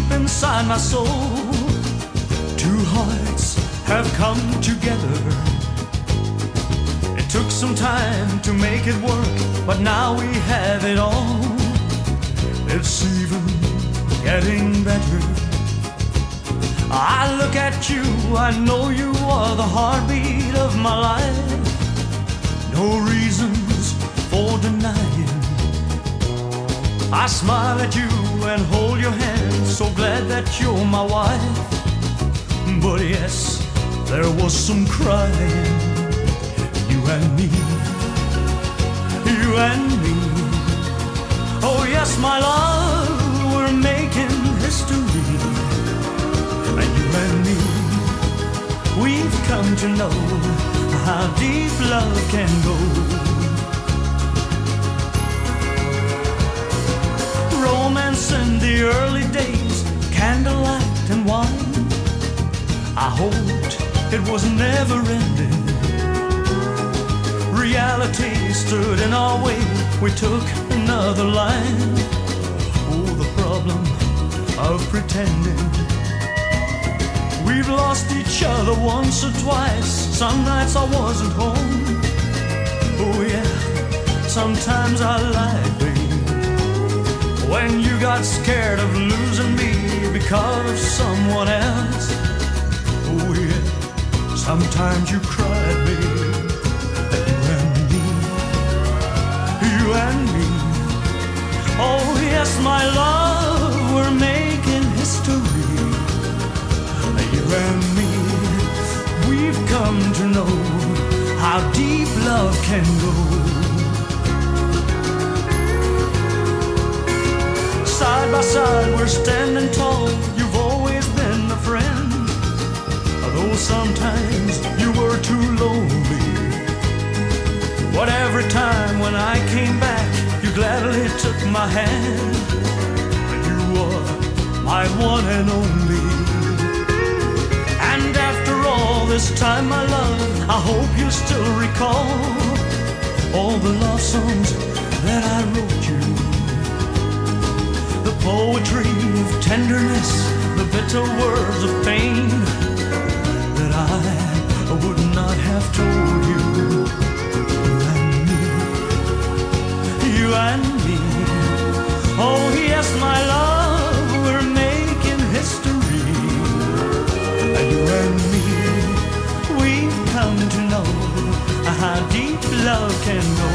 deep inside my soul. Two hearts have come together. It took some time to make it work, but now we have it all. It's even getting better. I look at you, I know you are the heartbeat of my life. No reasons for denying. I smile at you and hold your hand, so glad that you're my wife. But yes, there was some crying. You and me, you and me. Oh yes, my love, we're making history. And you and me, we've come to know how deep love can go. Romance in the early days, candlelight and wine. I hoped it was never ending. Reality stood in our way, we took another line. Oh, the problem of pretending. We've lost each other once or twice. Some nights I wasn't home. Oh yeah, sometimes I lied, babe. When you got scared of losing me because of someone else. Oh yeah, sometimes you cried, babe. You and me. Oh yes, my love, we're making history. You and me, we've come to know how deep love can go. Side by side, we're standing tall. You've always been a friend, though sometimes you were too lonely. But every time when I came back, you gladly took my hand. You were my one and only. And after all this time, my love, I hope you still recall all the love songs that I wrote you. The poetry of tenderness, the bitter words of pain that I would not have told you. You and me, oh yes, my love, we're making history. You and me, we've come to know how deep love can go.